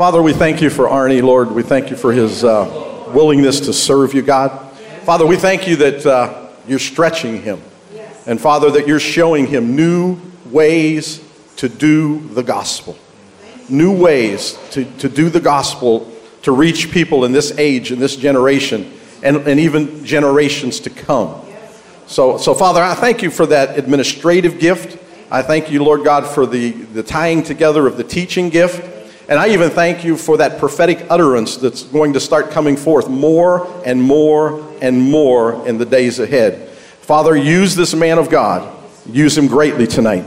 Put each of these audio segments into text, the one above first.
Father, we thank you for Arnie, Lord. We thank you for his willingness to serve you, God. Father, we thank you that you're stretching him. And Father, that you're showing him new ways to do the gospel. New ways to do the gospel, to reach people in this age, in this generation, and even generations to come. So Father, I thank you for that administrative gift. I thank you, Lord God, for the tying together of the teaching gift. And I even thank you for that prophetic utterance that's going to start coming forth more and more and more in the days ahead. Father, use this man of God. Use him greatly tonight.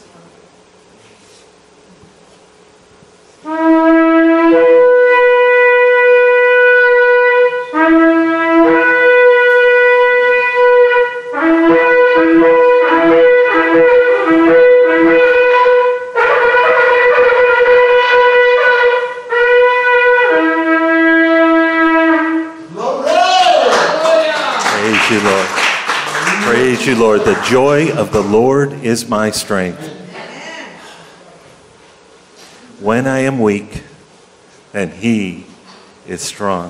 Praise you, Lord. The joy of the Lord is my strength. When I am weak, then he is strong.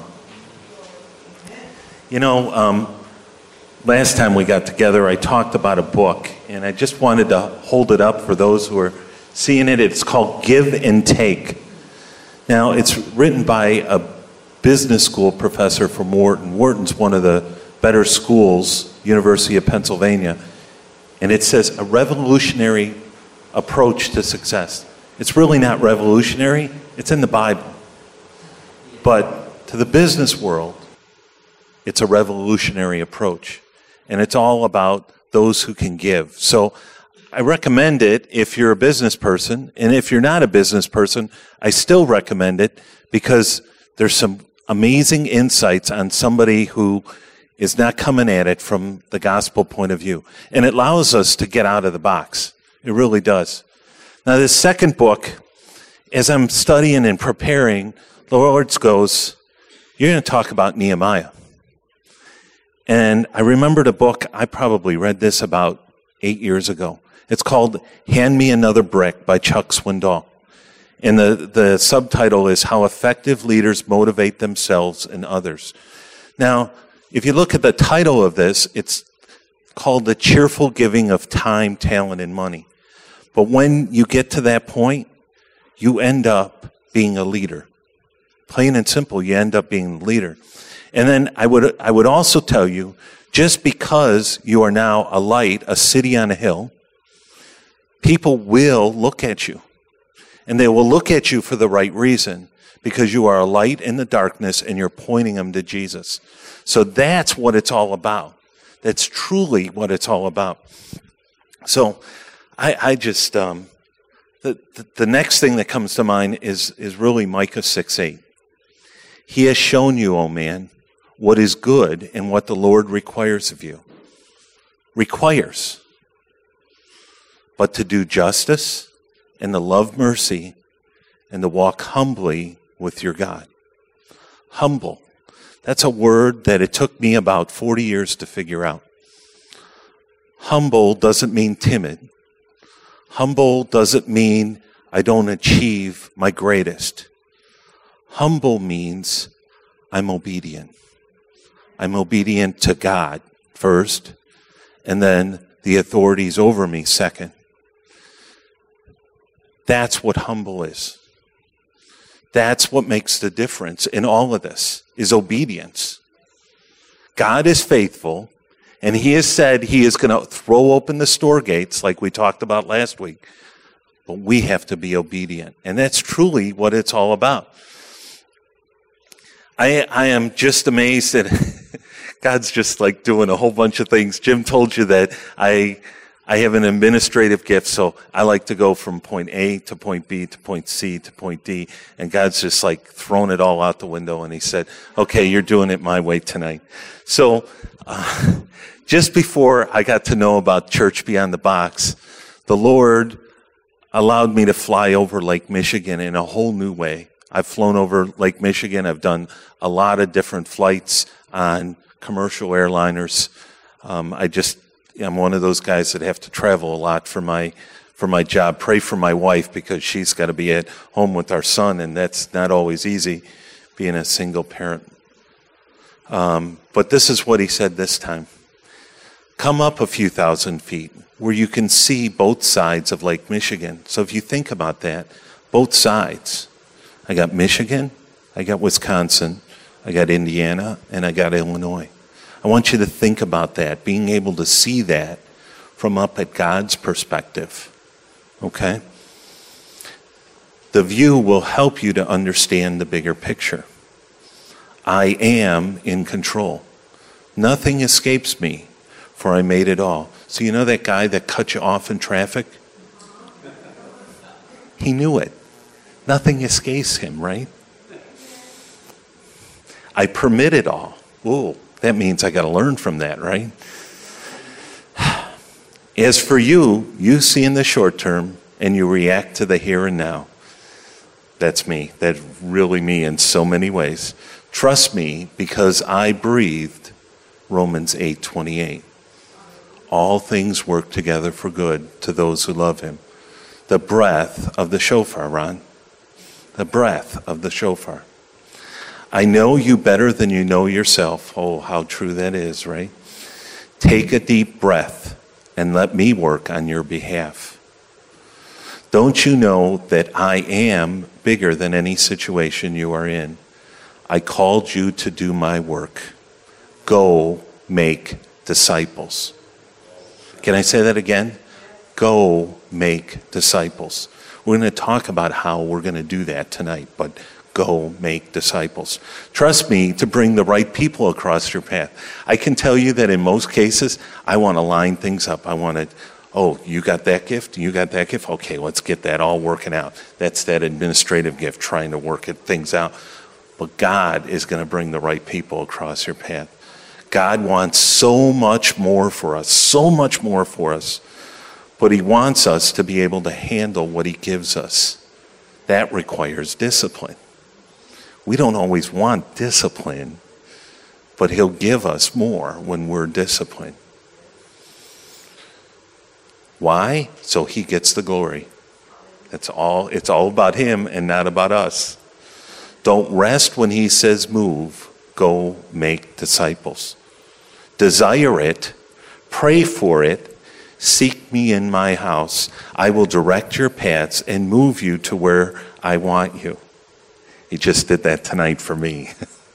You know, last time we got together, I talked about a book, and I just wanted to hold it up for those who are seeing it. It's called Give and Take. Now, it's written by a business school professor from Wharton. Wharton's one of the better schools, University of Pennsylvania, and it says a revolutionary approach to success. It's really not revolutionary, it's in the Bible. But to the business world, it's a revolutionary approach, and it's all about those who can give. So I recommend it if you're a business person, and if you're not a business person, I still recommend it because there's some amazing insights on somebody who is not coming at it from the gospel point of view. And it allows us to get out of the box. It really does. Now, this second book, as I'm studying and preparing, the Lord goes, you're going to talk about Nehemiah. And I remembered a book, I probably read this about 8 years ago. It's called Hand Me Another Brick by Chuck Swindoll. And the subtitle is How Effective Leaders Motivate Themselves and Others. Now, if you look at the title of this, it's called The Cheerful Giving of Time, Talent, and Money. But when you get to that point, you end up being a leader. Plain and simple, you end up being a leader. And then I would also tell you, just because you are now a light, a city on a hill, people will look at you. And they will look at you for the right reason, because you are a light in the darkness and you're pointing them to Jesus. So that's what it's all about. That's truly what it's all about. So I just, the next thing that comes to mind is really Micah 6:8. He has shown you, O man, what is good and what the Lord requires of you. Requires. But to do justice and to love mercy and to walk humbly with your God. Humble. That's a word that it took me about 40 years to figure out. Humble doesn't mean timid. Humble doesn't mean I don't achieve my greatest. Humble means I'm obedient. I'm obedient to God first, and then the authorities over me second. That's what humble is. That's what makes the difference in all of this, is obedience. God is faithful, and he has said he is going to throw open the store gates like we talked about last week. But we have to be obedient. And that's truly what it's all about. I am just amazed that God's just like doing a whole bunch of things. Jim told you that I have an administrative gift, so I like to go from point A to point B to point C to point D, and God's just like thrown it all out the window, and he said, okay, you're doing it my way tonight. So just before I got to know about Church Beyond the Box, the Lord allowed me to fly over Lake Michigan in a whole new way. I've flown over Lake Michigan. I've done a lot of different flights on commercial airliners. I'm one of those guys that have to travel a lot for for my job. Pray for my wife because she's got to be at home with our son, and that's not always easy being a single parent. But this is what he said this time. Come up a few thousand feet where you can see both sides of Lake Michigan. So if you think about that, both sides. I got Michigan, I got Wisconsin, I got Indiana, and I got Illinois. I want you to think about that, being able to see that from up at God's perspective. Okay? The view will help you to understand the bigger picture. I am in control. Nothing escapes me, for I made it all. So you know that guy that cut you off in traffic? He knew it. Nothing escapes him, right? I permit it all. Ooh, that means I got to learn from that, right? As for you, you see in the short term and you react to the here and now. That's me. That's really me in so many ways. Trust me because I breathed Romans 8:28. All things work together for good to those who love him. The breath of the shofar, Ron. The breath of the shofar. I know you better than you know yourself. Oh, how true that is, right? Take a deep breath and let me work on your behalf. Don't you know that I am bigger than any situation you are in? I called you to do my work. Go make disciples. Can I say that again? Go make disciples. We're going to talk about how we're going to do that tonight, but go make disciples. Trust me to bring the right people across your path. I can tell you that in most cases, I want to line things up. I want to, oh, you got that gift? You got that gift? Okay, let's get that all working out. That's that administrative gift, trying to work things out. But God is going to bring the right people across your path. God wants so much more for us, so much more for us. But he wants us to be able to handle what he gives us. That requires discipline. We don't always want discipline, but he'll give us more when we're disciplined. Why? So he gets the glory. That's all. It's all about him and not about us. Don't rest when he says move. Go make disciples. Desire it. Pray for it. Seek me in my house. I will direct your paths and move you to where I want you. He just did that tonight for me.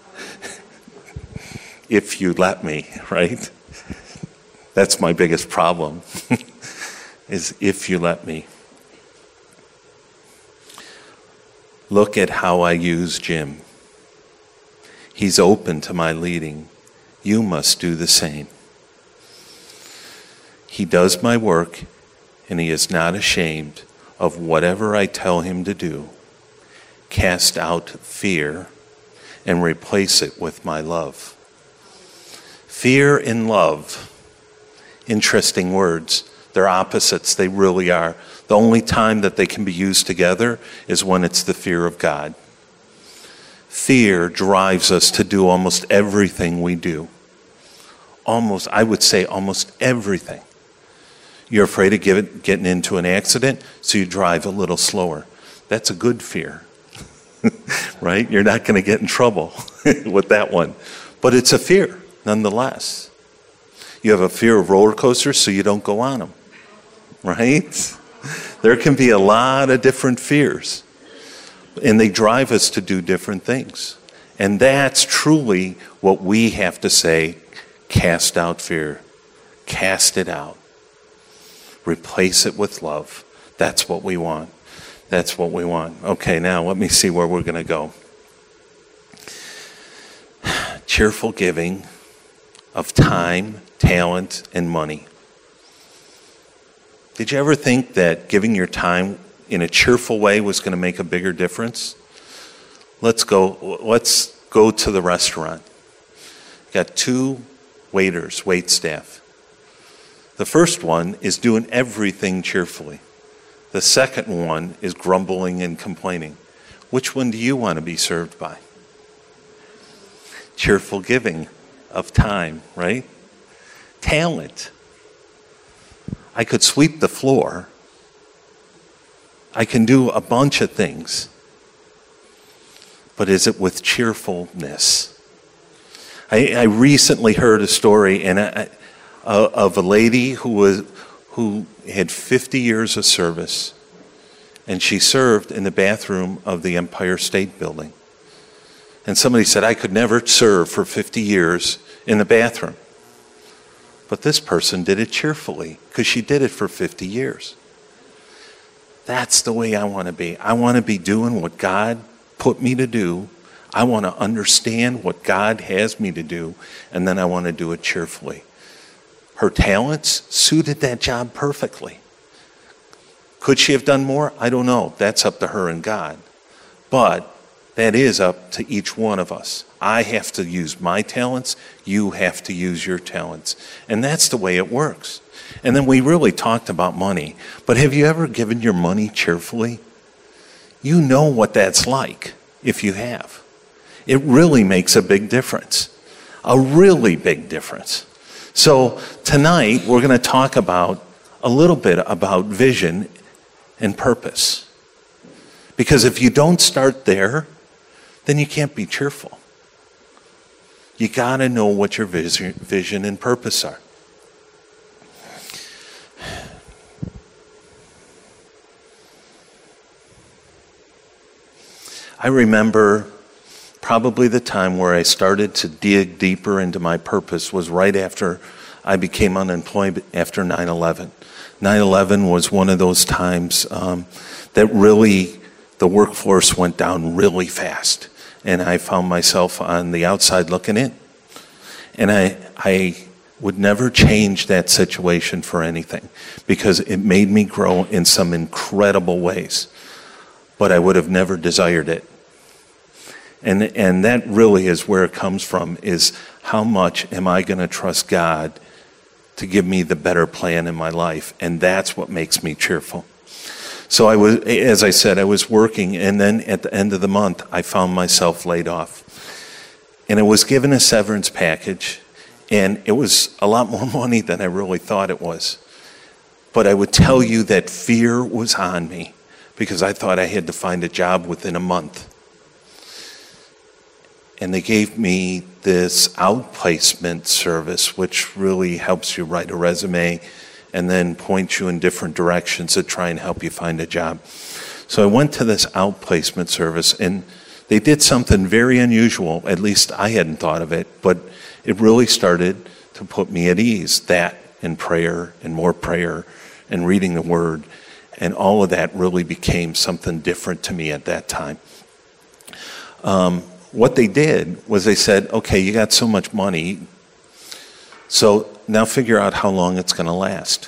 If you let me, right? That's my biggest problem, is if you let me. Look at how I use Jim. He's open to my leading. You must do the same. He does my work, and he is not ashamed of whatever I tell him to do. Cast out fear and replace it with my love. Fear and love, interesting words. They're opposites, they really are. The only time that they can be used together is when it's the fear of God. Fear drives us to do almost everything we do. I would say almost everything. You're afraid of getting into an accident, so you drive a little slower. That's a good fear, right? You're not going to get in trouble with that one. But it's a fear, nonetheless. You have a fear of roller coasters, so you don't go on them, right? There can be a lot of different fears, and they drive us to do different things. And that's truly what we have to say, cast out fear. Cast it out. Replace it with love. That's what we want. That's what we want. Okay, now let me see where we're going to go. Cheerful giving of time, talent, and money. Did you ever think that giving your time in a cheerful way was going to make a bigger difference? Let's go to the restaurant. Got 2 waiters, wait staff. The first one is doing everything cheerfully. The second one is grumbling and complaining. Which one do you want to be served by? Cheerful giving of time, right? Talent. I could sweep the floor, I can do a bunch of things. But is it with cheerfulness? I recently heard a story of a lady who had 50 years of service, and she served in the bathroom of the Empire State Building. And somebody said, I could never serve for 50 years in the bathroom. But this person did it cheerfully because she did it for 50 years. That's the way I want to be. I want to be doing what God put me to do. I want to understand what God has me to do, and then I want to do it cheerfully. Her talents suited that job perfectly. Could she have done more? I don't know. That's up to her and God. But that is up to each one of us. I have to use my talents. You have to use your talents. And that's the way it works. And then we really talked about money. But have you ever given your money cheerfully? You know what that's like if you have. It really makes a big difference. A really big difference. So tonight we're going to talk about a little bit about vision and purpose. Because if you don't start there, then you can't be cheerful. You got to know what your vision and purpose are. I remember probably the time where I started to dig deeper into my purpose was right after I became unemployed after 9/11. 9/11 was one of those times that really the workforce went down really fast. And I found myself on the outside looking in. And I would never change that situation for anything because it made me grow in some incredible ways. But I would have never desired it. And that really is where it comes from, is how much am I going to trust God to give me the better plan in my life? And that's what makes me cheerful. So I was, as I said, I was working, and then at the end of the month, I found myself laid off. And I was given a severance package, and it was a lot more money than I really thought it was. But I would tell you that fear was on me because I thought I had to find a job within a month. And they gave me this outplacement service, which really helps you write a resume and then points you in different directions to try and help you find a job. So I went to this outplacement service, and they did something very unusual. At least I hadn't thought of it, but it really started to put me at ease. That and prayer and more prayer and reading the Word, and all of that really became something different to me at that time. What they did was they said, okay, you got so much money, so now figure out how long it's going to last.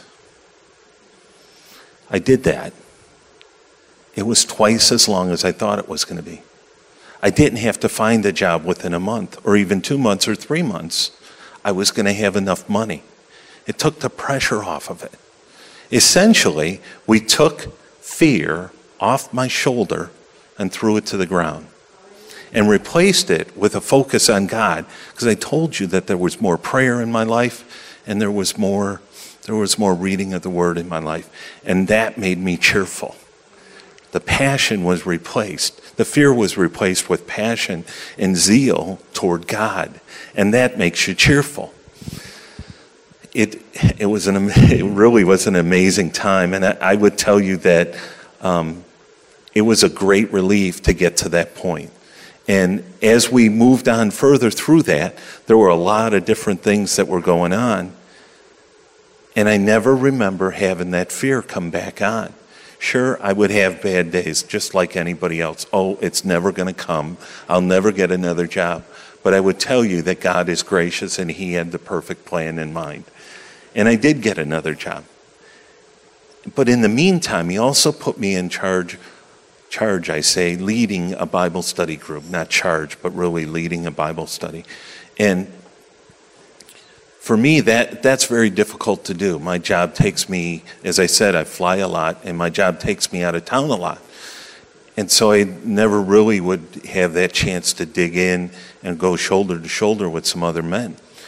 I did that. It was twice as long as I thought it was going to be. I didn't have to find a job within a month or even 2 months or 3 months. I was going to have enough money. It took the pressure off of it. Essentially, we took fear off my shoulder and threw it to the ground and replaced it with a focus on God, because I told you that there was more prayer in my life and there was more reading of the Word in my life, and that made me cheerful. The passion was replaced. The fear was replaced with passion and zeal toward God, and that makes you cheerful. It really was an amazing time, and I would tell you that it was a great relief to get to that point. And as we moved on further through that, there were a lot of different things that were going on. And I never remember having that fear come back on. Sure, I would have bad days, just like anybody else. Oh, it's never going to come. I'll never get another job. But I would tell you that God is gracious and He had the perfect plan in mind. And I did get another job. But in the meantime, He also put me in charge, leading a Bible study group. Not charge, but really leading a Bible study. And for me, that's very difficult to do. My job takes me, as I said, I fly a lot, and my job takes me out of town a lot. And so I never really would have that chance to dig in and go shoulder to shoulder with some other men.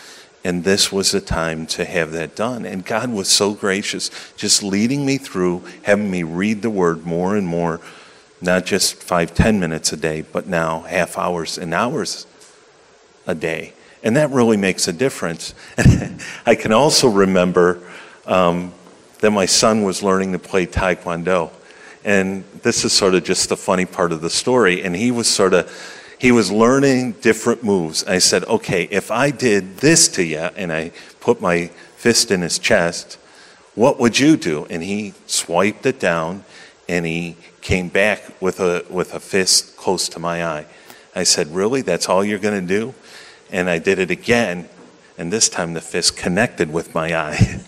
And this was the time to have that done. And God was so gracious, just leading me through, having me read the Word more and more, not just 5-10 minutes a day, but now half hours and hours a day. And that really makes a difference. And I can also remember that my son was learning to play Taekwondo. And this is sort of just the funny part of the story. And he was learning different moves. I said, okay, if I did this to you and I put my fist in his chest, what would you do? And he swiped it down and he came back with a fist close to my eye. I said, really? That's all you're going to do? And I did it again. And this time the fist connected with my eye.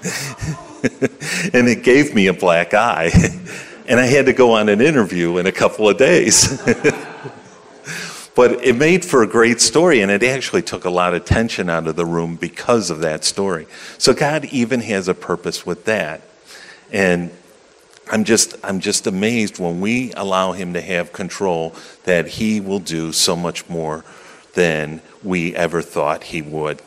And it gave me a black eye. And I had to go on an interview in a couple of days. But it made for a great story, and it actually took a lot of tension out of the room because of that story. So God even has a purpose with that. And I'm just amazed when we allow him to have control that he will do so much more than we ever thought he would.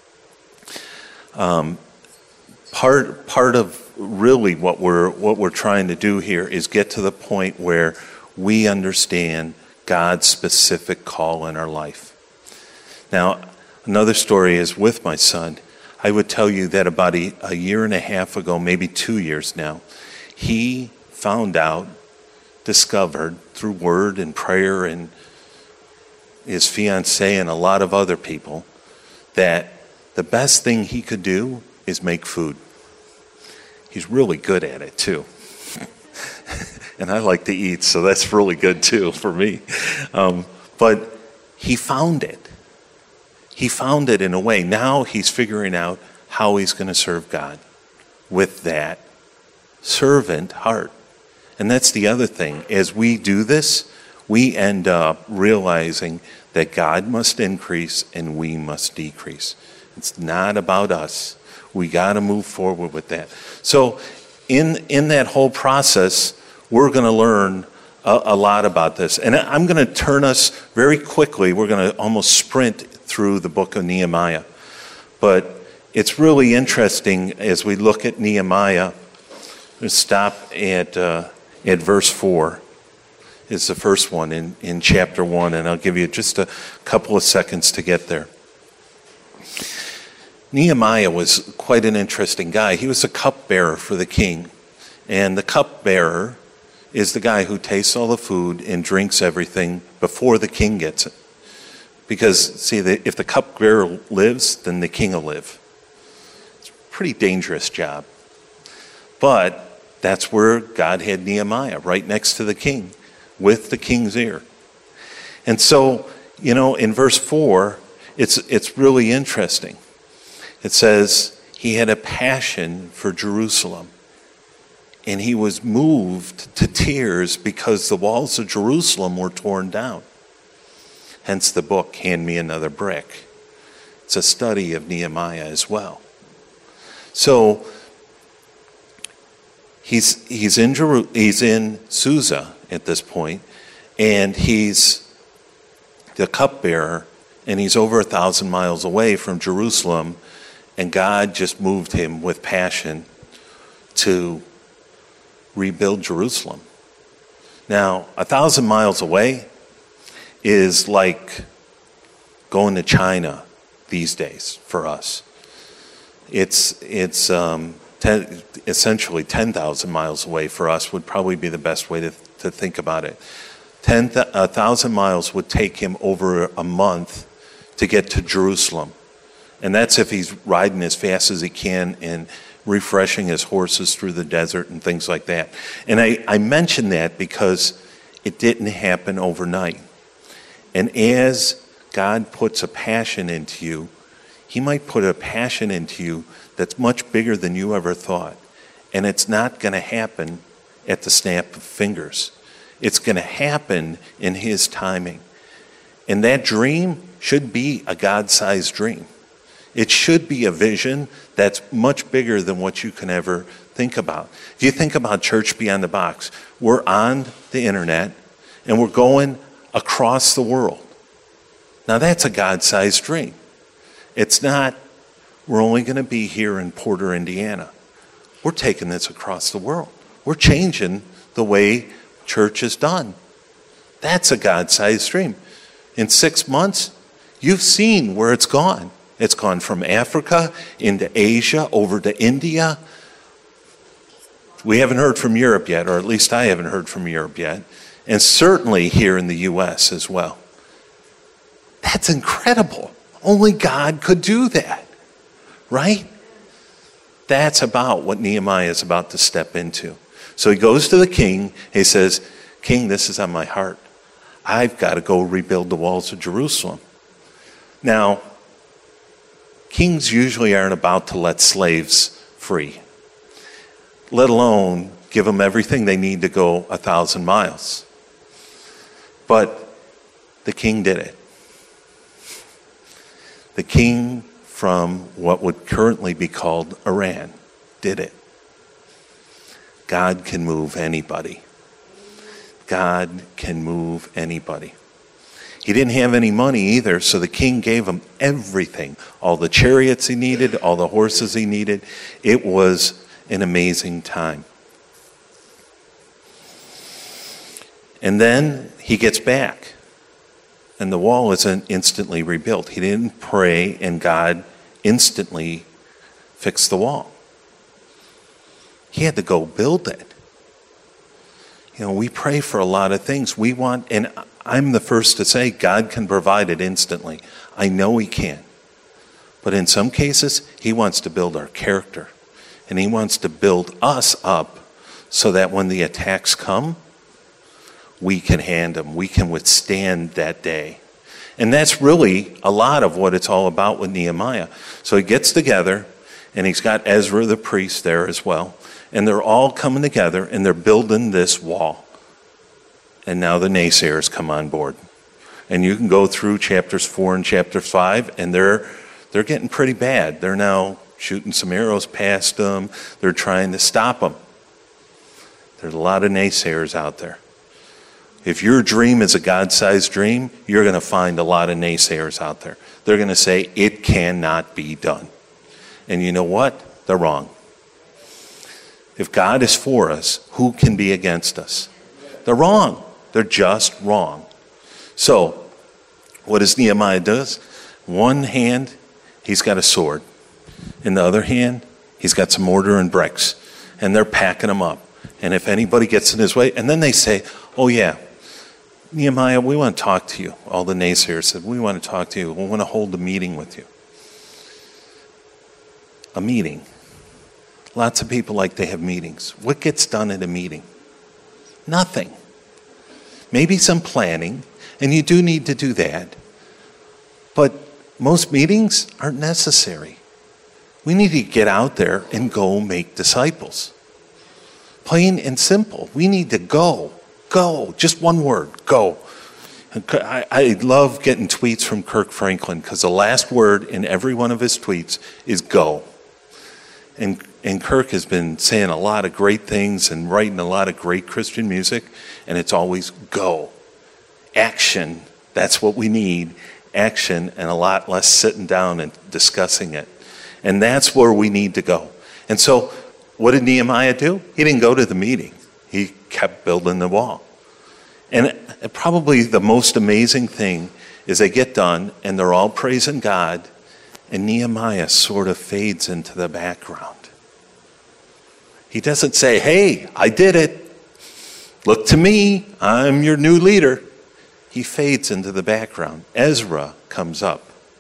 Part of really what we're trying to do here is get to the point where we understand God's specific call in our life. Now, another story is with my son. I would tell you that about a year and a half ago, maybe 2 years now, he found out, discovered through word and prayer and his fiancée and a lot of other people that the best thing he could do is make food. He's really good at it too. And I like to eat, so that's really good too for me. But he found it. He found it in a way. Now he's figuring out how he's going to serve God with that servant heart. And that's the other thing. As we do this, we end up realizing that God must increase and we must decrease. It's not about us. We got to move forward with that. So in that whole process, we're going to learn a lot about this. And I'm going to turn us very quickly. We're going to almost sprint through the book of Nehemiah. But it's really interesting as we look at Nehemiah. Let's stop at verse 4. Is the first one in chapter 1. And I'll give you just a couple of seconds to get there. Nehemiah was quite an interesting guy. He was a cupbearer for the king. And the cupbearer is the guy who tastes all the food and drinks everything before the king gets it. Because, see, if the cupbearer lives, then the king will live. It's a pretty dangerous job. But that's where God had Nehemiah, right next to the king, with the king's ear. And so, in verse 4, it's really interesting. It says, he had a passion for Jerusalem. And he was moved to tears because the walls of Jerusalem were torn down. Hence the book, Hand Me Another Brick. It's a study of Nehemiah as well. So he's in Susa at this point, and he's the cupbearer, and he's over 1,000 miles away from Jerusalem, and God just moved him with passion to rebuild Jerusalem. Now, 1,000 miles away is like going to China these days for us. It's essentially 10,000 miles away for us would probably be the best way to think about it. 1,000 miles would take him over a month to get to Jerusalem. And that's if he's riding as fast as he can and refreshing his horses through the desert and things like that. And I mention that because it didn't happen overnight. And as God puts a passion into you, he might put a passion into you that's much bigger than you ever thought. And it's not going to happen at the snap of fingers. It's going to happen in his timing. And that dream should be a God-sized dream. It should be a vision that's much bigger than what you can ever think about. If you think about Church Beyond the Box, we're on the internet and we're going across the world. Now that's a God-sized dream. It's not we're only going to be here in Porter, Indiana. We're taking this across the world. We're changing the way church is done. That's a God-sized dream. In 6 months, you've seen where it's gone. It's gone from Africa into Asia, over to India. We haven't heard from Europe yet, or at least I haven't heard from Europe yet, and certainly here in the U.S. as well. That's incredible. Only God could do that, right? That's about what Nehemiah is about to step into. So he goes to the king. He says, King, this is on my heart. I've got to go rebuild the walls of Jerusalem. Now, kings usually aren't about to let slaves free, let alone give them everything they need to go 1,000 miles. But the king did it. The king from what would currently be called Iran did it. God can move anybody. God can move anybody. He didn't have any money either, so the king gave him everything. All the chariots he needed, all the horses he needed. It was an amazing time. And then he gets back, and the wall isn't instantly rebuilt. He didn't pray, and God instantly fixed the wall. He had to go build it. You know, we pray for a lot of things. We want, and I'm the first to say, God can provide it instantly. I know He can. But in some cases, He wants to build our character. And He wants to build us up so that when the attacks come, we can hand them. We can withstand that day. And that's really a lot of what it's all about with Nehemiah. So he gets together, and he's got Ezra the priest there as well. And they're all coming together, and they're building this wall. And now the naysayers come on board. And you can go through chapters 4 and chapter 5, and they're getting pretty bad. They're now shooting some arrows past them. They're trying to stop them. There's a lot of naysayers out there. If your dream is a God-sized dream, you're going to find a lot of naysayers out there. They're going to say, it cannot be done. And you know what? They're wrong. If God is for us, who can be against us? They're wrong. They're just wrong. So, what does Nehemiah do? One hand, he's got a sword. In the other hand, he's got some mortar and bricks. And they're packing them up. And if anybody gets in his way, and then they say, oh yeah, Nehemiah, we want to talk to you. All the naysayers said, we want to talk to you. We want to hold a meeting with you. A meeting. Lots of people like to have meetings. What gets done at a meeting? Nothing. Maybe some planning, and you do need to do that. But most meetings aren't necessary. We need to get out there and go make disciples. Plain and simple. We need to go. Go. Just one word. Go. I love getting tweets from Kirk Franklin because the last word in every one of his tweets is go. And Kirk has been saying a lot of great things and writing a lot of great Christian music, and it's always go. Action. That's what we need. Action, and a lot less sitting down and discussing it. And that's where we need to go. And so, what did Nehemiah do? He didn't go to the meeting. He kept building the wall. And probably the most amazing thing is they get done, and they're all praising God, and Nehemiah sort of fades into the background. He doesn't say, hey, I did it. Look to me. I'm your new leader. He fades into the background. Ezra comes up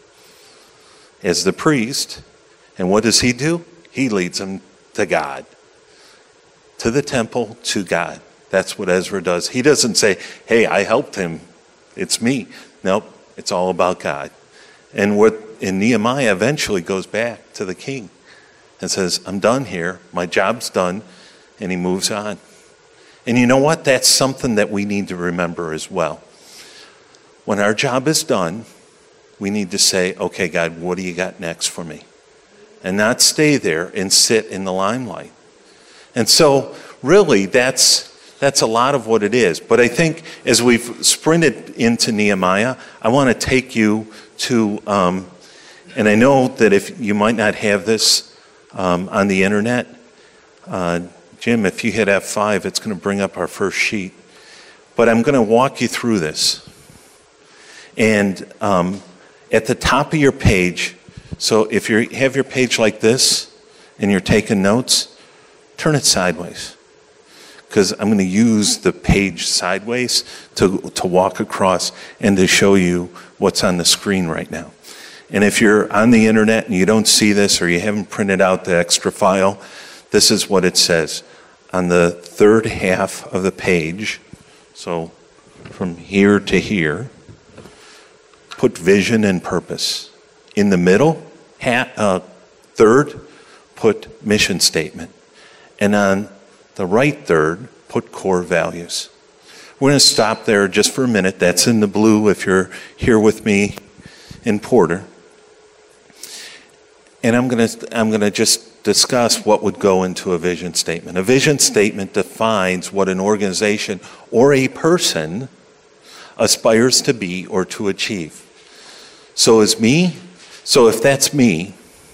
as the priest, and what does he do? He leads them to God, to the temple, to God. That's what Ezra does. He doesn't say, hey, I helped him. It's me. Nope, it's all about God. And Nehemiah eventually goes back to the king and says, I'm done here. My job's done. And he moves on. And you know what? That's something that we need to remember as well. When our job is done, we need to say, okay, God, what do you got next for me? And not stay there and sit in the limelight. And so, really, that's a lot of what it is. But I think as we've sprinted into Nehemiah, I want to take you to And I know that if you might not have this on the internet, Jim, if you hit F5, it's going to bring up our first sheet. But I'm going to walk you through this. And at the top of your page, so if you have your page like this and you're taking notes, turn it sideways. Because I'm going to use the page sideways to walk across and to show you what's on the screen right now. And if you're on the internet and you don't see this or you haven't printed out the extra file, this is what it says. On the third half of the page, so from here to here, put vision and purpose. In the middle, third, put mission statement. And on the right third, put core values. We're going to stop there just for a minute. That's in the blue if you're here with me in Porter. And I'm going to just discuss what would go into a vision statement. A vision statement defines what an organization or a person aspires to be or to achieve. So if that's me,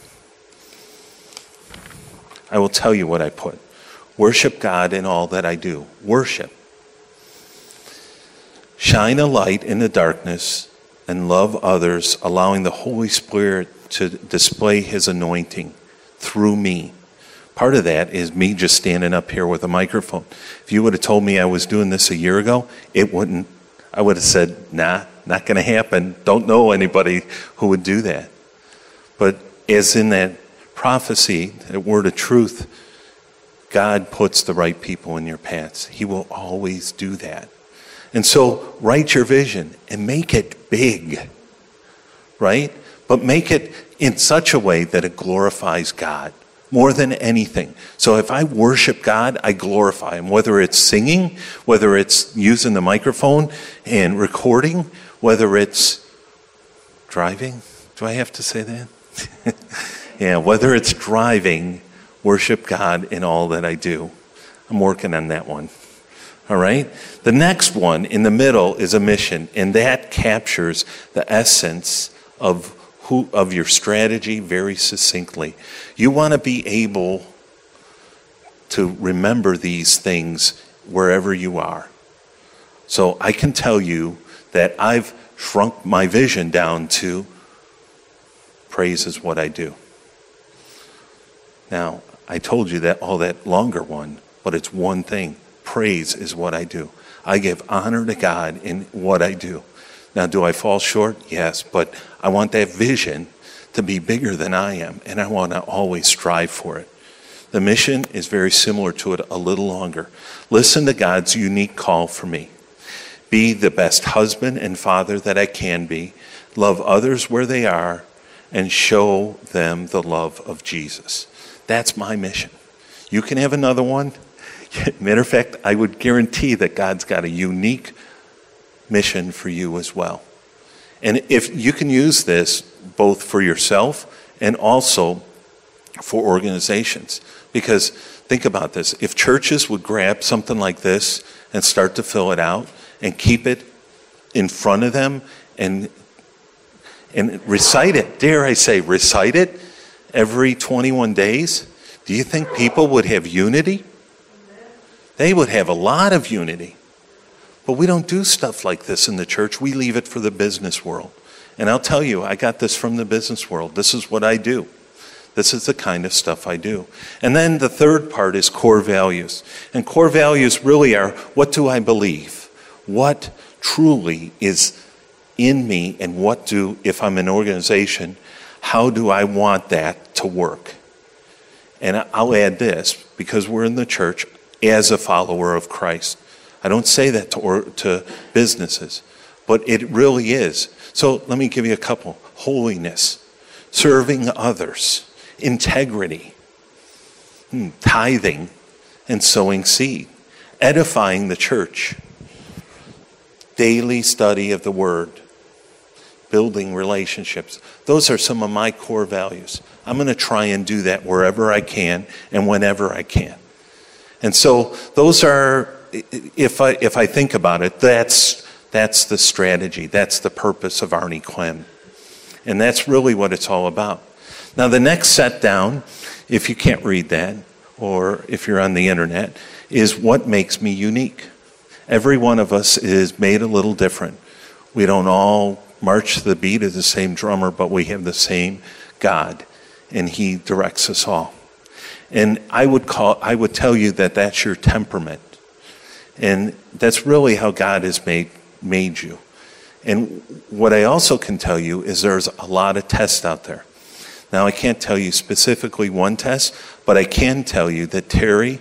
I will tell you what I put. Worship God in all that I do. Worship. Shine a light in the darkness and love others, allowing the Holy Spirit to display His anointing through me. Part of that is me just standing up here with a microphone. If you would have told me I was doing this a year ago, I would have said, nah, not going to happen. Don't know anybody who would do that. But as in that prophecy, that word of truth, God puts the right people in your paths. He will always do that. And so write your vision and make it big, right? But make it in such a way that it glorifies God more than anything. So if I worship God, I glorify Him, whether it's singing, whether it's using the microphone and recording, whether it's driving. Do I have to say that? Yeah, whether it's driving, worship God in all that I do. I'm working on that one. All right? The next one in the middle is a mission, and that captures the essence of your strategy very succinctly. You want to be able to remember these things wherever you are. So I can tell you that I've shrunk my vision down to praise is what I do. Now, I told you that all that longer one, but it's one thing. Praise is what I do. I give honor to God in what I do. Now, do I fall short? Yes, but I want that vision to be bigger than I am, and I want to always strive for it. The mission is very similar to it, a little longer. Listen to God's unique call for me. Be the best husband and father that I can be. Love others where they are, and show them the love of Jesus. That's my mission. You can have another one. Matter of fact, I would guarantee that God's got a unique mission for you as well. And if you can use this both for yourself and also for organizations. Because think about this. If churches would grab something like this and start to fill it out and keep it in front of them and recite it, dare I say, recite it every 21 days, do you think people would have unity? They would have a lot of unity. But we don't do stuff like this in the church. We leave it for the business world. And I'll tell you, I got this from the business world. This is what I do. This is the kind of stuff I do. And then the third part is core values. And core values really are, what do I believe? What truly is in me, and if I'm an organization, how do I want that to work? And I'll add this, because we're in the church as a follower of Christ. I don't say that to businesses, but it really is. So let me give you a couple. Holiness, serving others, integrity, tithing, and sowing seed, edifying the church, daily study of the Word, building relationships. Those are some of my core values. I'm going to try and do that wherever I can and whenever I can. And so those are, if I think about it, that's the strategy. That's the purpose of Arnie Clem. And that's really what it's all about. Now, the next set down, if you can't read that, or if you're on the internet, is what makes me unique. Every one of us is made a little different. We don't all march to the beat of the same drummer, but we have the same God, and he directs us all. And I would tell you that that's your temperament. And that's really how God has made you. And what I also can tell you is there's a lot of tests out there. Now, I can't tell you specifically one test, but I can tell you that Terry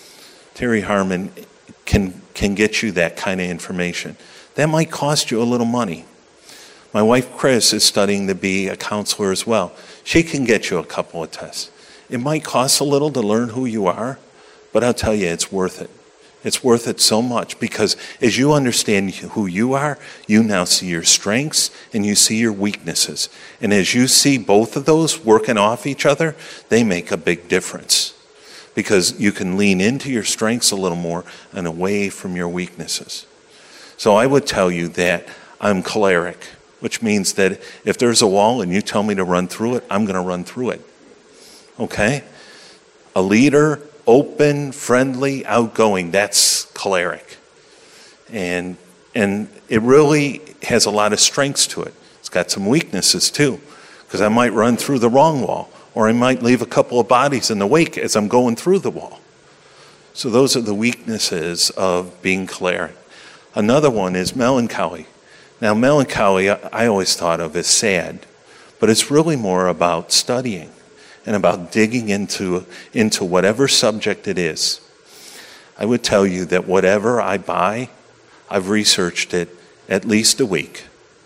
Harmon can get you that kind of information. That might cost you a little money. My wife, Chris, is studying to be a counselor as well. She can get you a couple of tests. It might cost a little to learn who you are, but I'll tell you, it's worth it. It's worth it so much because as you understand who you are, you now see your strengths and you see your weaknesses. And as you see both of those working off each other, they make a big difference because you can lean into your strengths a little more and away from your weaknesses. So I would tell you that I'm choleric, which means that if there's a wall and you tell me to run through it, I'm going to run through it. Okay? A leader, open, friendly, outgoing, that's choleric. And it really has a lot of strengths to it. It's got some weaknesses too, because I might run through the wrong wall, or I might leave a couple of bodies in the wake as I'm going through the wall. So those are the weaknesses of being choleric. Another one is melancholy. Now, melancholy, I always thought of as sad, but it's really more about studying and about digging into whatever subject it is. I would tell you that whatever I buy, I've researched it at least a week.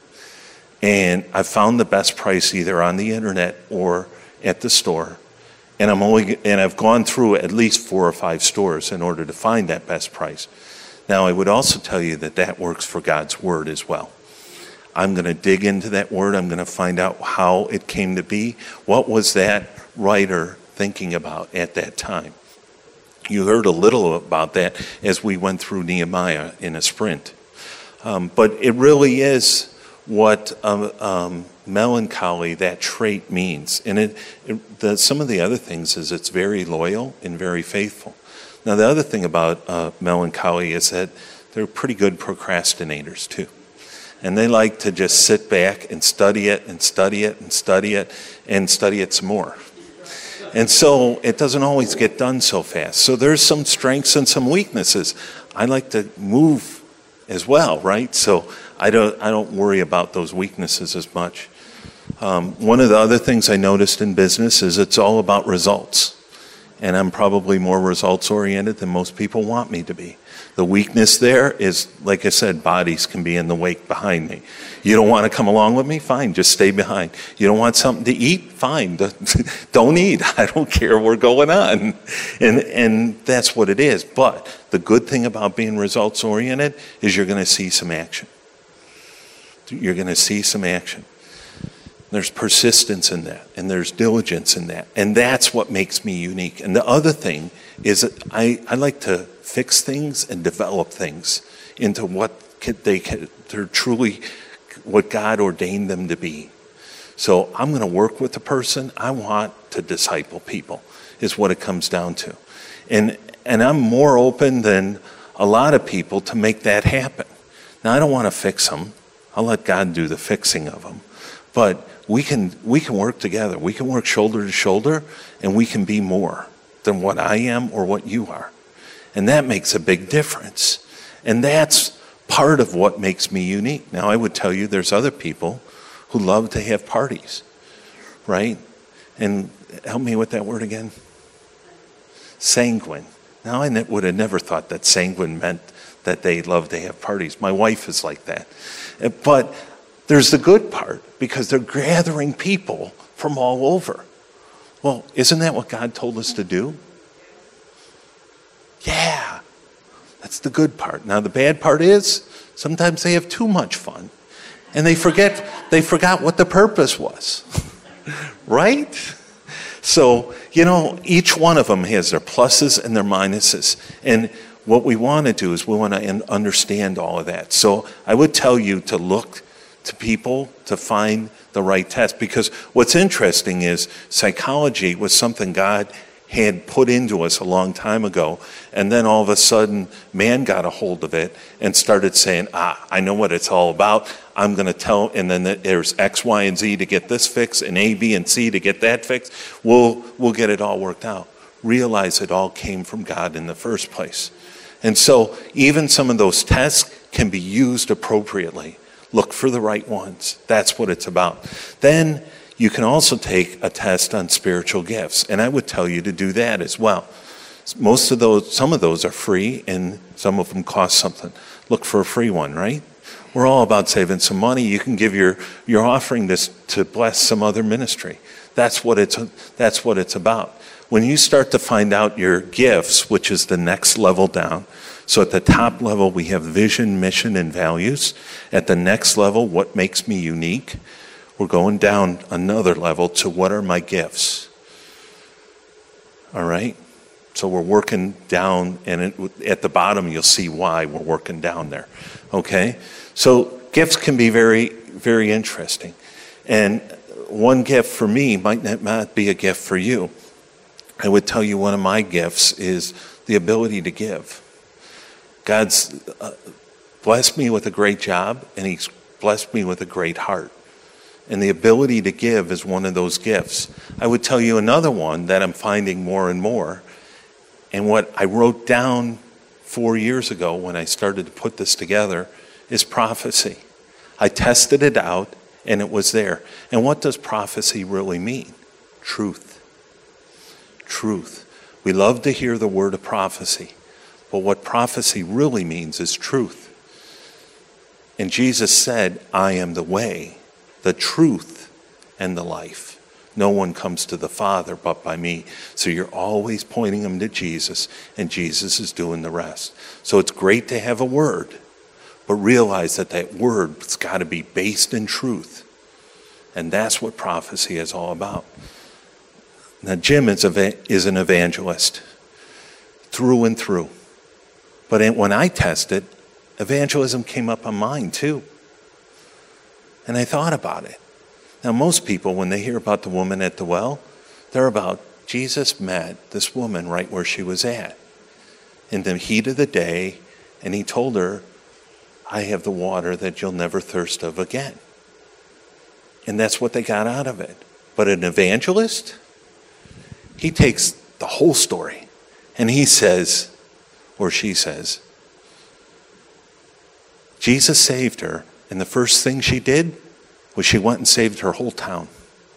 And I've found the best price either on the internet or at the store. And I've gone through at least 4 or 5 stores in order to find that best price. Now, I would also tell you that that works for God's Word as well. I'm going to dig into that Word. I'm going to find out how it came to be. What was that writer thinking about at that time? You heard a little about that as we went through Nehemiah in a sprint. But it really is what melancholy, that trait means. And some of the other things is it's very loyal and very faithful. Now, the other thing about melancholy is that they're pretty good procrastinators too. And they like to just sit back and study it and study it and study it and study it some more. And so it doesn't always get done so fast. So there's some strengths and some weaknesses. I like to move as well, right? So I don't worry about those weaknesses as much. One of the other things I noticed in business is it's all about results. And I'm probably more results oriented than most people want me to be. The weakness there is, like I said, bodies can be in the wake behind me. You don't want to come along with me? Fine, just stay behind. You don't want something to eat? Fine, don't eat. I don't care, we're going on. And that's what it is. But the good thing about being results oriented is you're going to see some action. You're going to see some action. There's persistence in that, and there's diligence in that. And that's what makes me unique. And the other thing is that I like to fix things and develop things into what they're truly what God ordained them to be. So I'm going to work with the person. I want to disciple people is what it comes down to. And I'm more open than a lot of people to make that happen. Now, I don't want to fix them. I'll let God do the fixing of them. But we can work together. We can work shoulder to shoulder, and we can be more than what I am or what you are. And that makes a big difference. And that's part of what makes me unique. Now, I would tell you there's other people who love to have parties, right? And help me with that word again. Sanguine. Now, I would have never thought that sanguine meant that they love to have parties. My wife is like that. But there's the good part, because they're gathering people from all over. Well, isn't that what God told us to do? Yeah, that's the good part. Now, the bad part is sometimes they have too much fun, and they forgot what the purpose was, right? So, each one of them has their pluses and their minuses, and what we want to do is we want to understand all of that. So I would tell you to look to people to find the right test. Because what's interesting is psychology was something God had put into us a long time ago, and then all of a sudden man got a hold of it and started saying, I know what it's all about. I'm going to tell, and then there's X, Y, and Z to get this fixed, and A, B, and C to get that fixed. We'll get it all worked out. Realize it all came from God in the first place. And so even some of those tests can be used appropriately. Look for the right ones. That's what it's about. Then you can also take a test on spiritual gifts, and I would tell you to do that as well. Some of those are free, and some of them cost something. Look for a free one, right? We're all about saving some money. You can give your offering this to bless some other ministry. That's what it's about. When you start to find out your gifts, which is the next level down. So at the top level, we have vision, mission, and values. At the next level, what makes me unique? We're going down another level to what are my gifts? All right? So we're working down, and at the bottom, you'll see why we're working down there. Okay? So gifts can be very, very interesting. And one gift for me might not be a gift for you. I would tell you one of my gifts is the ability to give. God's blessed me with a great job, and He's blessed me with a great heart. And the ability to give is one of those gifts. I would tell you another one that I'm finding more and more. And what I wrote down 4 years ago when I started to put this together is prophecy. I tested it out, and it was there. And what does prophecy really mean? Truth. Truth. We love to hear the word of prophecy, but what prophecy really means is truth. And Jesus said, I am the way, the truth, and the life. No one comes to the Father but by me. So you're always pointing them to Jesus, and Jesus is doing the rest. So it's great to have a word, but realize that word's got to be based in truth. And that's what prophecy is all about. Now, Jim is an evangelist through and through. But when I tested, evangelism came up on mine too. And I thought about it. Now, most people, when they hear about the woman at the well, they're about Jesus met this woman right where she was at in the heat of the day, and he told her, I have the water that you'll never thirst of again. And that's what they got out of it. But an evangelist, he takes the whole story and he says, or she says, Jesus saved her, and the first thing she did was she went and saved her whole town.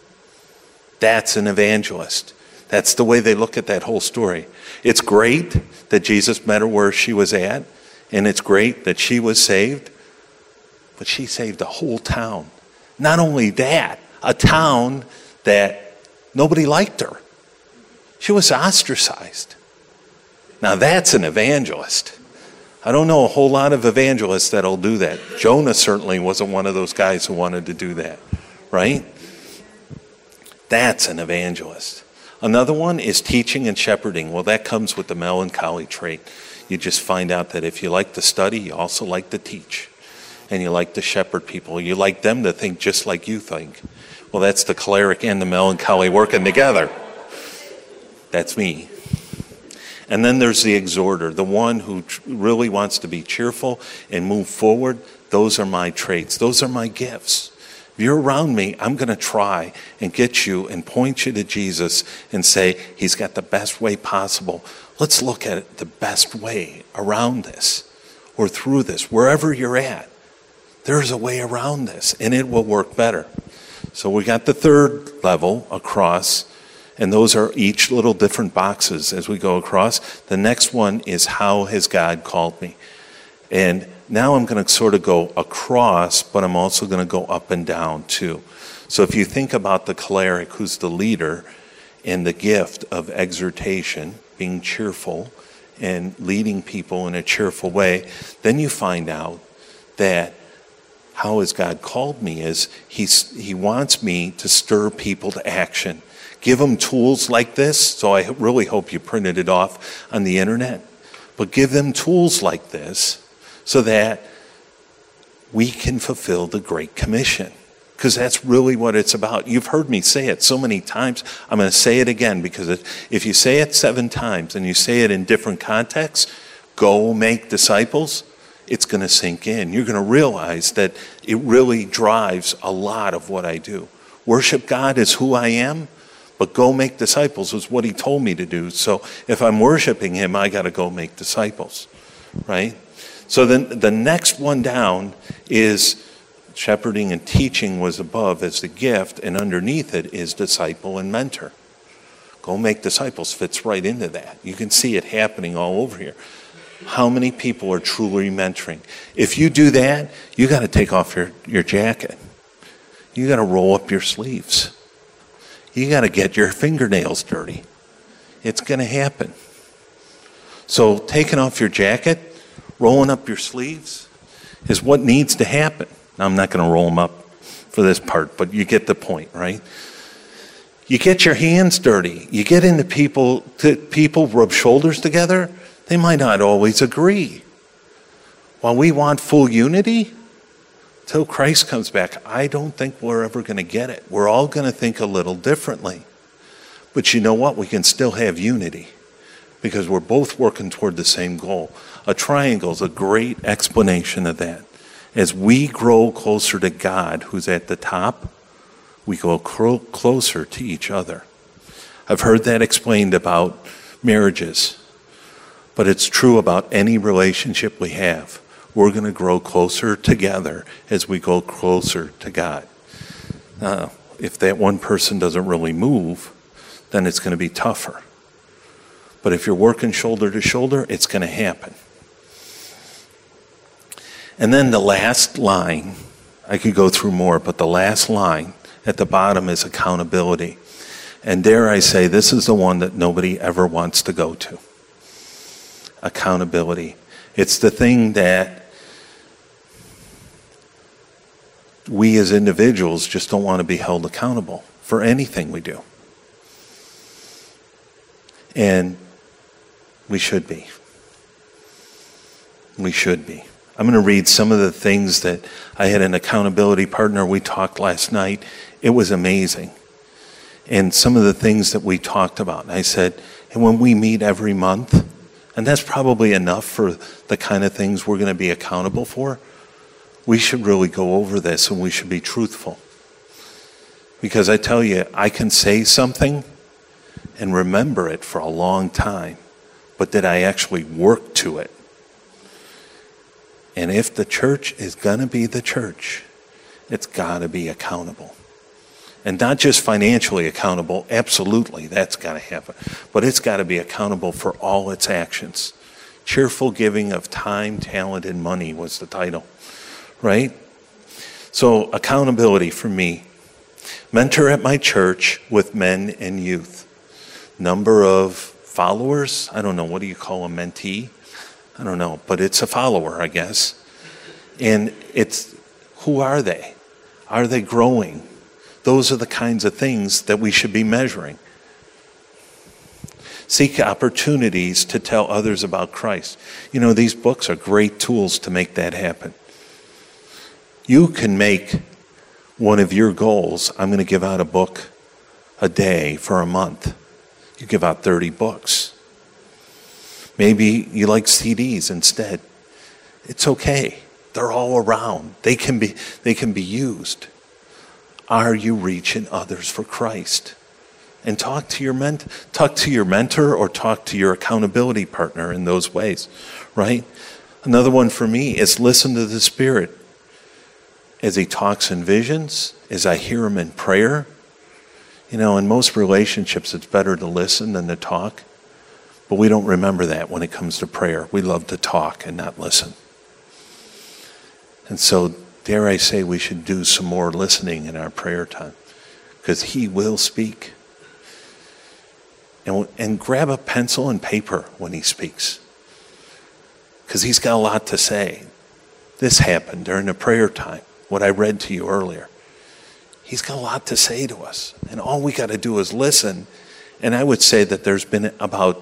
That's an evangelist. That's the way they look at that whole story. It's great that Jesus met her where she was at, and it's great that she was saved, but she saved a whole town. Not only that, a town that nobody liked her. She was ostracized. Now that's an evangelist. I don't know a whole lot of evangelists that'll do that. Jonah certainly wasn't one of those guys who wanted to do that, right? That's an evangelist. Another one is teaching and shepherding. Well, that comes with the melancholy trait. You just find out that if you like to study, you also like to teach. And you like to shepherd people. You like them to think just like you think. Well, that's the choleric and the melancholy working together. That's me. And then there's the exhorter, the one who really wants to be cheerful and move forward. Those are my traits. Those are my gifts. If you're around me, I'm going to try and get you and point you to Jesus and say, He's got the best way possible. Let's look at it the best way around this or through this, wherever you're at. There's a way around this, and it will work better. So we got the third level across, and those are each little different boxes as we go across. The next one is, how has God called me? And now I'm going to sort of go across, but I'm also going to go up and down too. So if you think about the choleric, who's the leader, and the gift of exhortation, being cheerful and leading people in a cheerful way, then you find out that how has God called me is he wants me to stir people to action. Give them tools like this. So I really hope you printed it off on the internet. But give them tools like this so that we can fulfill the Great Commission. Because that's really what it's about. You've heard me say it so many times. I'm going to say it again, because if you say it 7 times and you say it in different contexts, go make disciples, it's going to sink in. You're going to realize that it really drives a lot of what I do. Worship God is who I am, but go make disciples is what he told me to do. So if I'm worshiping him, I got to go make disciples, right? So then the next one down is shepherding and teaching was above as the gift, and underneath it is disciple and mentor. Go make disciples fits right into that. You can see it happening all over here. How many people are truly mentoring? If you do that, you got to take off your jacket. You got to roll up your sleeves. You got to get your fingernails dirty. It's going to happen. So taking off your jacket, rolling up your sleeves is what needs to happen. Now, I'm not going to roll them up for this part, but you get the point, right? You get your hands dirty. You get into people rub shoulders together. They might not always agree. While we want full unity, till Christ comes back, I don't think we're ever going to get it. We're all going to think a little differently. But you know what? We can still have unity because we're both working toward the same goal. A triangle is a great explanation of that. As we grow closer to God, who's at the top, we go closer to each other. I've heard that explained about marriages, but it's true about any relationship we have. We're going to grow closer together as we go closer to God. If that one person doesn't really move, then it's going to be tougher. But if you're working shoulder to shoulder, it's going to happen. And then the last line, I could go through more, but the last line at the bottom is accountability. And dare I say, this is the one that nobody ever wants to go to. Accountability. It's the thing that we as individuals just don't want to be held accountable for anything we do. And we should be. We should be. I'm going to read some of the things that I had an accountability partner. We talked last night. It was amazing. And some of the things that we talked about. And I said, and when we meet every month, and that's probably enough for the kind of things we're going to be accountable for, we should really go over this and we should be truthful. Because I tell you, I can say something and remember it for a long time, but did I actually work to it? And if the church is going to be the church, it's got to be accountable. And not just financially accountable, absolutely, that's got to happen. But it's got to be accountable for all its actions. Cheerful giving of time, talent, and money was the title, right? So accountability for me. Mentor at my church with men and youth. Number of followers, I don't know, what do you call a mentee? I don't know, but it's a follower, I guess. And it's, who are they? Are they growing? Those are the kinds of things that we should be measuring. Seek opportunities to tell others about Christ. You know, these books are great tools to make that happen. You can make one of your goals, I'm going to give out a book a day for a month. You give out 30 books. Maybe you like CDs instead. It's okay. They're all around. They can be used. Are you reaching others for Christ? And talk to your mentor or talk to your accountability partner in those ways, right? Another one for me is listen to the Spirit as he talks in visions, as I hear him in prayer. You know, in most relationships, it's better to listen than to talk. But we don't remember that when it comes to prayer. We love to talk and not listen. And so, dare I say, we should do some more listening in our prayer time. Because he will speak. And grab a pencil and paper when he speaks. Because he's got a lot to say. This happened during the prayer time, what I read to you earlier. He's got a lot to say to us. And all we got to do is listen. And I would say that there's been about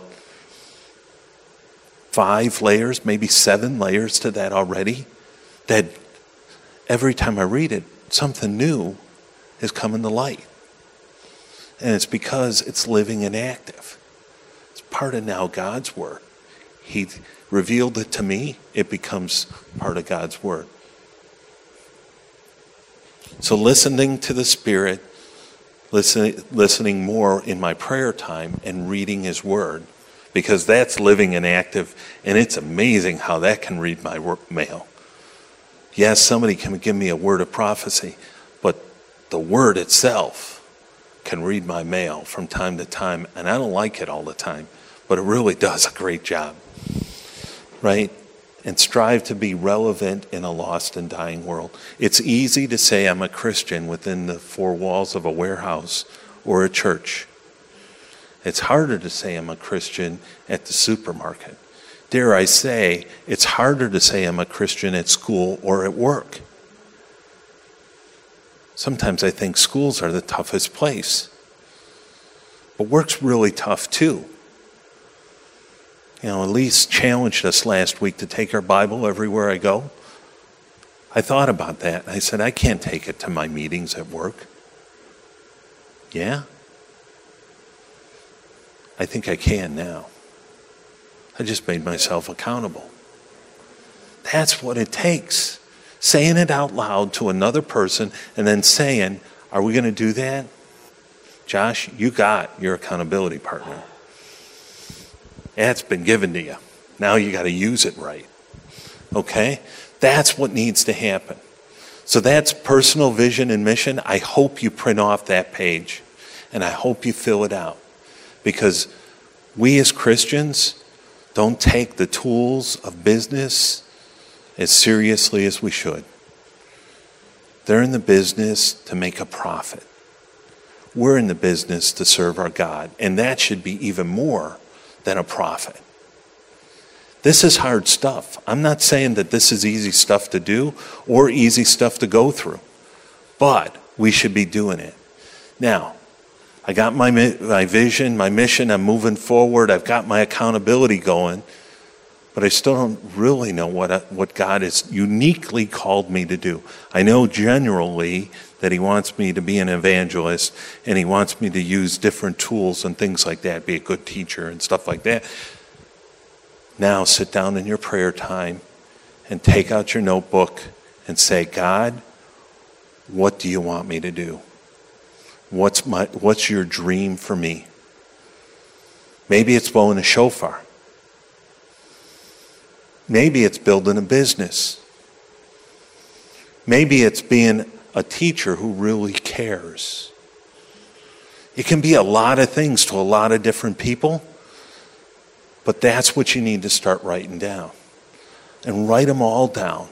5 layers, maybe 7 layers to that already. That every time I read it, something new is coming to light. And it's because it's living and active. It's part of now God's Word. He revealed it to me, it becomes part of God's Word. So listening to the Spirit, listening more in my prayer time and reading His Word, because that's living and active, and it's amazing how that can read my mail. Yes, somebody can give me a word of prophecy, but the Word itself can read my mail from time to time, and I don't like it all the time, but it really does a great job, right? And strive to be relevant in a lost and dying world. It's easy to say I'm a Christian within the four walls of a warehouse or a church. It's harder to say I'm a Christian at the supermarket. Dare I say, it's harder to say I'm a Christian at school or at work. Sometimes I think schools are the toughest place. But work's really tough too. You know, Elise challenged us last week to take our Bible everywhere I go. I thought about that. I said, I can't take it to my meetings at work. Yeah? I think I can now. I just made myself accountable. That's what it takes. Saying it out loud to another person and then saying, are we going to do that? Josh, you got your accountability partner. That's been given to you. Now you got to use it right. Okay? That's what needs to happen. So that's personal vision and mission. I hope you print off that page and I hope you fill it out, because we as Christians don't take the tools of business as seriously as we should. They're in the business to make a profit. We're in the business to serve our God, and that should be even more than a profit. This is hard stuff. I'm not saying that this is easy stuff to do or easy stuff to go through, but we should be doing it. Now, I got my vision, my mission, I'm moving forward, I've got my accountability going, but I still don't really know what God has uniquely called me to do. I know generally that He wants me to be an evangelist and He wants me to use different tools and things like that, be a good teacher and stuff like that. Now sit down in your prayer time and take out your notebook and say, God, what do you want me to do? What's your dream for me? Maybe it's blowing a shofar. Maybe it's building a business. Maybe it's being a teacher who really cares. It can be a lot of things to a lot of different people, but that's what you need to start writing down. And write them all down.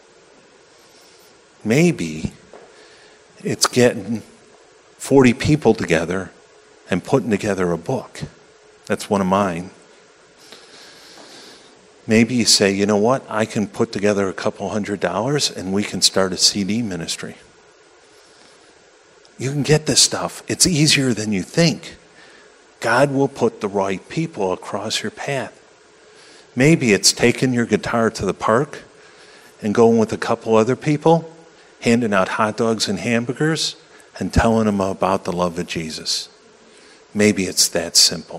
Maybe it's getting 40 people together and putting together a book. That's one of mine. Maybe you say, you know what, I can put together a couple $100 and we can start a CD ministry. You can get this stuff. It's easier than you think. God will put the right people across your path. Maybe it's taking your guitar to the park and going with a couple other people, handing out hot dogs and hamburgers and telling them about the love of Jesus. Maybe it's that simple.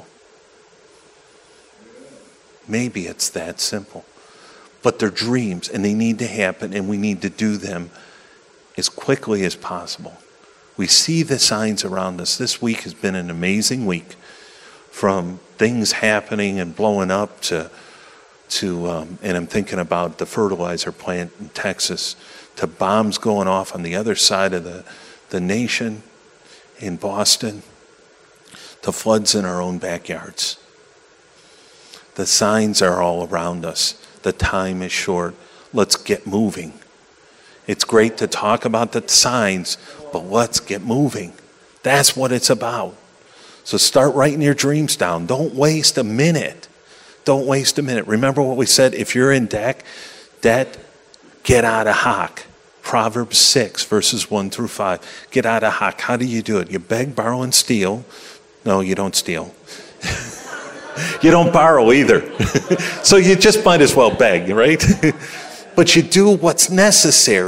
Maybe it's that simple. But they're dreams and they need to happen, and we need to do them as quickly as possible. We see the signs around us. This week has been an amazing week, from things happening and blowing up to and I'm thinking about the fertilizer plant in Texas, to bombs going off on the other side of the nation in Boston, to floods in our own backyards. The signs are all around us. The time is short. Let's get moving. It's great to talk about the signs, but let's get moving. That's what it's about. So start writing your dreams down. Don't waste a minute. Don't waste a minute. Remember what we said? If you're in debt, get out of hock. Proverbs 6, verses 1 through 5. Get out of hock. How do you do it? You beg, borrow, and steal. No, you don't steal. You don't borrow either. So you just might as well beg, right? But you do what's necessary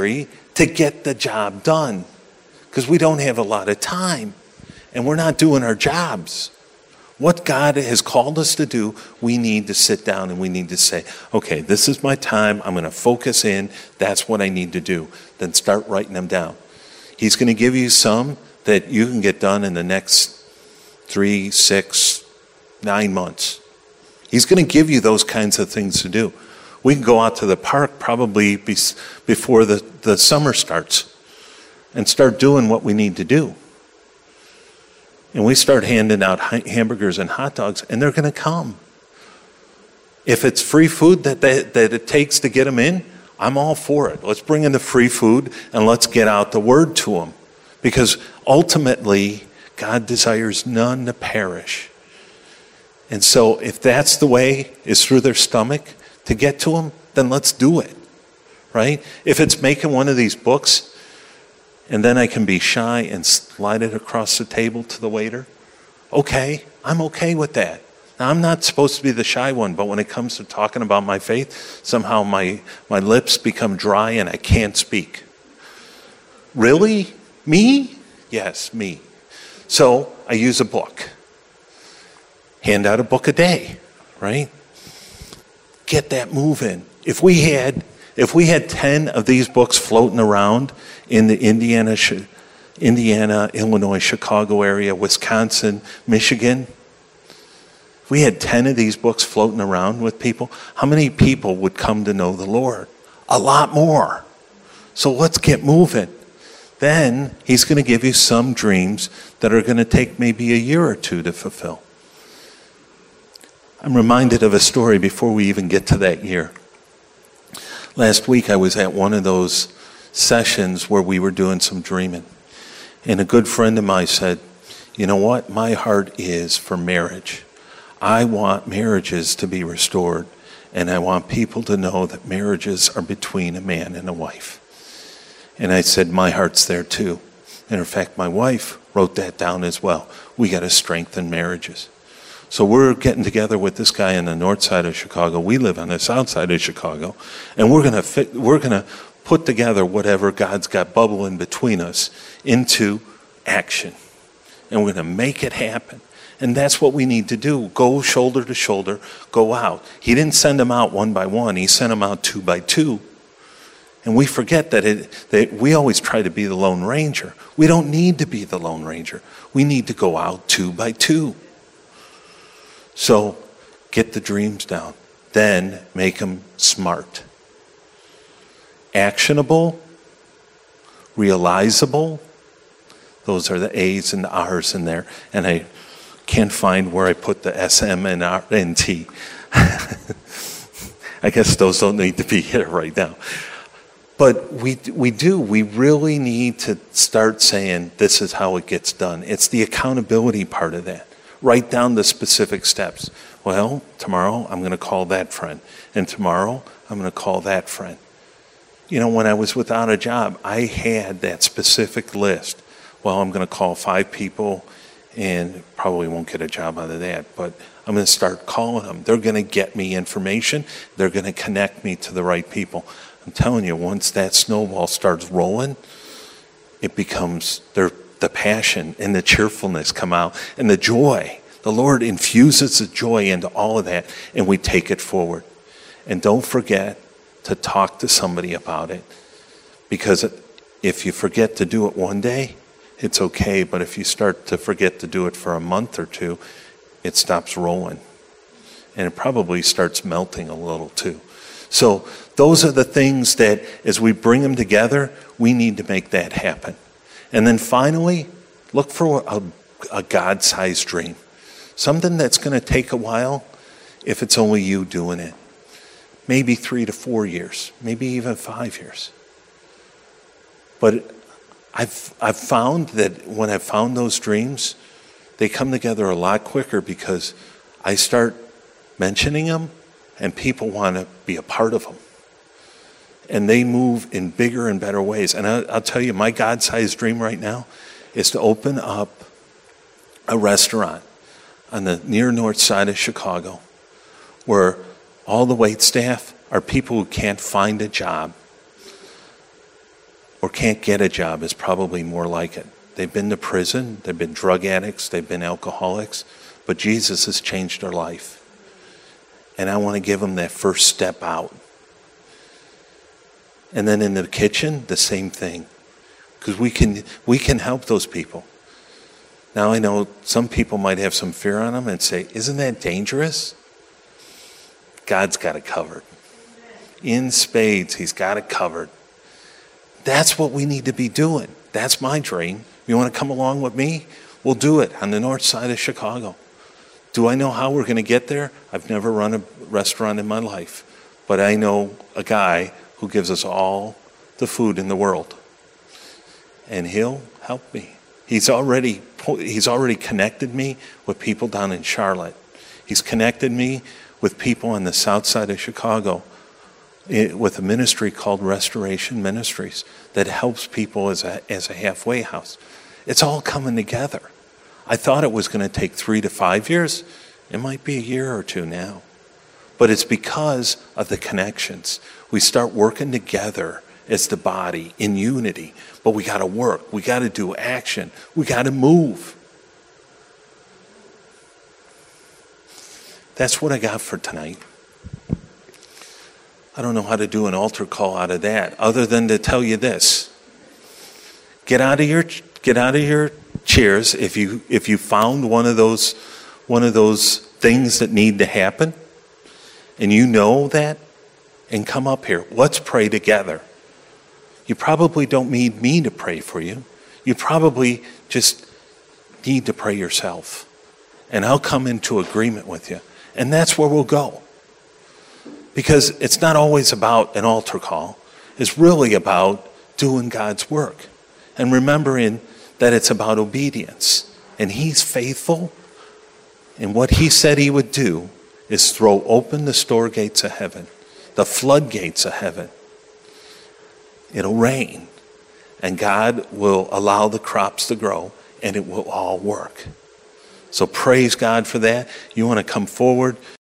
to get the job done because we don't have a lot of time and we're not doing our jobs. What God has called us to do, we need to sit down and we need to say, okay, this is my time. I'm going to focus in. That's what I need to do. Then start writing them down. He's going to give you some that you can get done in the next 3, 6, 9 months. He's going to give you those kinds of things to do. We can go out to the park probably before the summer starts and start doing what we need to do. And we start handing out hamburgers and hot dogs, and they're going to come. If it's free food that it takes to get them in, I'm all for it. Let's bring in the free food, and let's get out the word to them. Because ultimately, God desires none to perish. And so if that's the way, is through their stomach to get to them, then let's do it, right? If it's making one of these books, and then I can be shy and slide it across the table to the waiter, okay, I'm okay with that. Now, I'm not supposed to be the shy one, but when it comes to talking about my faith, somehow my lips become dry and I can't speak. Really? Me? Yes, me. So I use a book. Hand out a book a day, right? Get that moving. If we had 10 of these books floating around in the Indiana, Illinois, Chicago area, Wisconsin, Michigan, if we had 10 of these books floating around with people, how many people would come to know the Lord? A lot more. So let's get moving. Then he's going to give you some dreams that are going to take maybe a year or two to fulfill. I'm reminded of a story before we even get to that year. Last week I was at one of those sessions where we were doing some dreaming. And a good friend of mine said, you know what? My heart is for marriage. I want marriages to be restored. And I want people to know that marriages are between a man and a wife. And I said, my heart's there too. And in fact, my wife wrote that down as well. We got to strengthen marriages. So we're getting together with this guy on the north side of Chicago. We live on the south side of Chicago. And we're going to put together whatever God's got bubbling between us into action. And we're going to make it happen. And that's what we need to do. Go shoulder to shoulder, go out. He didn't send them out one by one. He sent them out 2 by 2. And we forget that we always try to be the Lone Ranger. We don't need to be the Lone Ranger. We need to go out 2 by 2. So get the dreams down. Then make them smart. Actionable, realizable. Those are the A's and the R's in there. And I can't find where I put the S, M, and R, and T. I guess those don't need to be here right now. But we really need to start saying this is how it gets done. It's the accountability part of that. Write down the specific steps. Well, tomorrow I'm going to call that friend. And tomorrow I'm going to call that friend. You know, when I was without a job, I had that specific list. Well, I'm going to call 5 people and probably won't get a job out of that. But I'm going to start calling them. They're going to get me information. They're going to connect me to the right people. I'm telling you, once that snowball starts rolling, it becomes the passion and the cheerfulness come out and the joy. The Lord infuses the joy into all of that, and we take it forward. And don't forget to talk to somebody about it, because if you forget to do it one day, it's okay, but if you start to forget to do it for a month or 2, it stops rolling. And it probably starts melting a little too. So those are the things that, as we bring them together, we need to make that happen. And then finally, look for a God-sized dream. Something that's going to take a while if it's only you doing it. Maybe 3 to 4 years, maybe even 5 years. But I've found that when I've found those dreams, they come together a lot quicker because I start mentioning them and people want to be a part of them. And they move in bigger and better ways. And I'll tell you, my God-sized dream right now is to open up a restaurant on the near north side of Chicago where all the wait staff are people who can't find a job. or can't get a job is probably more like it. They've been to prison, they've been drug addicts, they've been alcoholics, but Jesus has changed their life. And I want to give them that first step out. And then in the kitchen, the same thing. Because we can help those people. Now I know some people might have some fear on them and say, isn't that dangerous? God's got it covered. In spades, he's got it covered. That's what we need to be doing. That's my dream. You want to come along with me? We'll do it on the north side of Chicago. Do I know how we're going to get there? I've never run a restaurant in my life. But I know a guy who gives us all the food in the world. And he'll help me. He's already connected me with people down in Charlotte. He's connected me with people on the south side of Chicago with a ministry called Restoration Ministries that helps people as a halfway house. It's all coming together. I thought it was going to take 3 to 5 years. It might be a year or two now. But it's because of the connections. We start working together as the body in unity. But we got to work. We got to do action. We got to move. That's what I got for tonight. I don't know how to do an altar call out of that, other than to tell you this: get out of your chairs if you found one of those things that need to happen, and you know that, and come up here. Let's pray together. You probably don't need me to pray for you. You probably just need to pray yourself, and I'll come into agreement with you, and that's where we'll go. Because it's not always about an altar call. It's really about doing God's work and remembering that it's about obedience. And he's faithful. And what he said he would do is throw open the store gates of heaven, the floodgates of heaven. It'll rain. And God will allow the crops to grow, and it will all work. So praise God for that. You want to come forward.